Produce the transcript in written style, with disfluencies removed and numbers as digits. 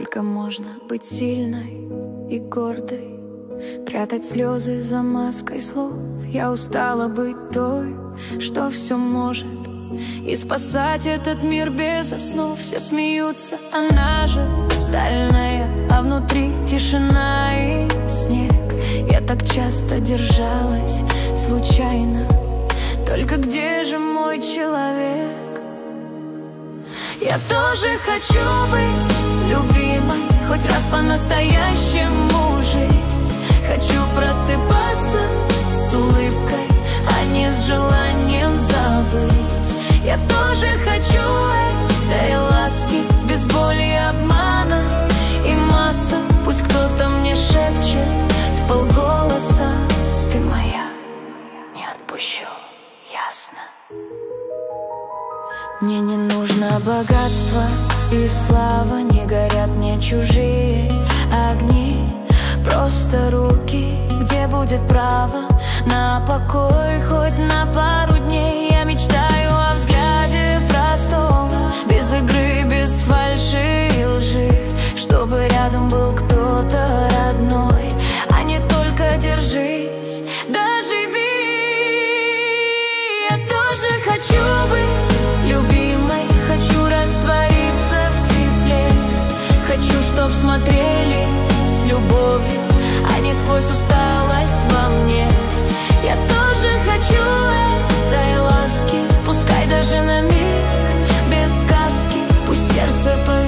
Сколько можно быть сильной и гордой, прятать слезы за маской слов. Я устала быть той, что все может, и спасать этот мир без основ. Все смеются, она же стальная, а внутри тишина и снег. Я так часто держалась случайно, только где же мой человек? Я тоже хочу быть любимой, хоть раз по-настоящему жить. Хочу просыпаться с улыбкой, а не с желанием забыть. Я тоже хочу этой ласки, без боли и обмана и масса. Пусть кто-то мне шепчет вполголоса: ты моя, не отпущу, ясно? Мне не нужно богатство и слава, не горят мне чужие огни. Просто руки, где будет право на покой хоть на пару дней. Я мечтаю о взгляде простом, без игры, без фальши и лжи, чтобы рядом был кто-то родной, а не только держись, доживи. Я тоже хочу быть любимой, хочу раствориться в тепле. Хочу, чтоб смотрели с любовью, а не сквозь усталость во мне. Я тоже хочу этой ласки, пускай даже на миг, без сказки. Пусть сердце